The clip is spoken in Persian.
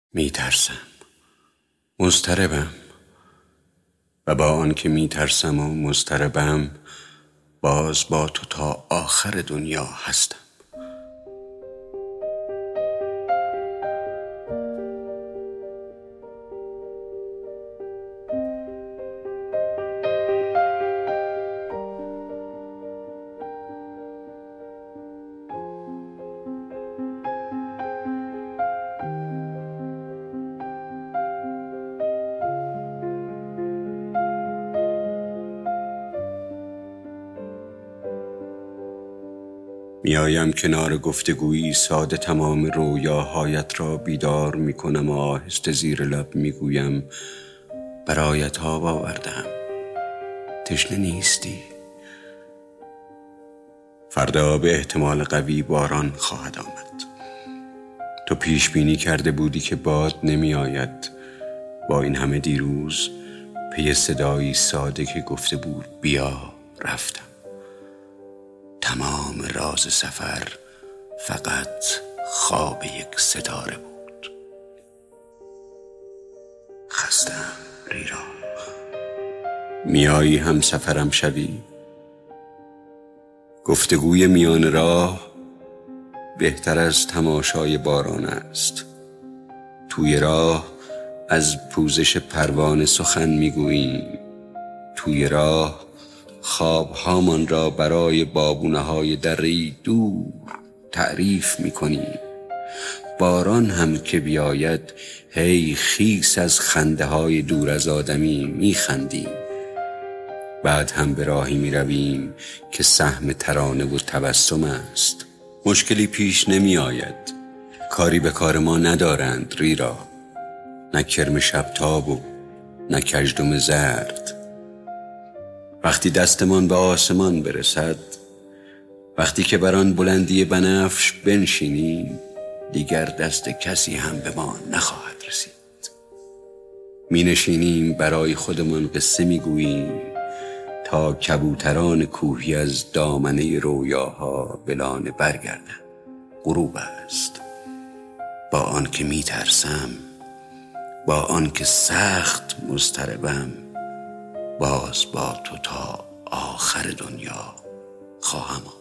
میترسم، مضطربم و با آنکه میترسم و مضطربم باز با تو تا آخر دنیا هستم. میایم کنار گفتگویی ساده تمام رویاهایت را بیدار میکنم و آهسته زیر لب میگویم برایت آب آوردم، تشنه نیستی؟ فردا به احتمال قوی باران خواهد آمد. تو پیش بینی کرده بودی که باد نمی آید. با این همه دیروز پی صدایی ساده که گفته بود بیا رفتم. تمام راز سفر فقط خواب یک ستاره بود. خستم ریرا. میایی هم سفرم شوی؟ گفتگوی میان راه بهتر از تماشای باران است. توی راه از پوزش پروانه سخن میگوییم. توی راه خوابهامان را برای بابونه‌های دری دور تعریف میکنیم. باران هم که بیاید هی خیس از خنده های دور از آدمی میخندیم. بعد هم به راهی میرویم که سهم ترانه و تبسم است. مشکلی پیش نمی آید. کاری به کار ما ندارند ریرا. نه کرم شبتاب و نه کژدم زرد. وقتی دستمان به آسمان برسد، وقتی که بر آن بلندی بنفش بنشینیم، دیگر دست کسی هم به ما نخواهد رسید. می نشینیم برای خودمان قصه می گوییم تا کبوتران کوهی از دامنه رویاها به لانه برگردند. غروب است. با آن که می ترسم، با آن که سخت مضطربم، باز با تو تا آخر دنیا خواهم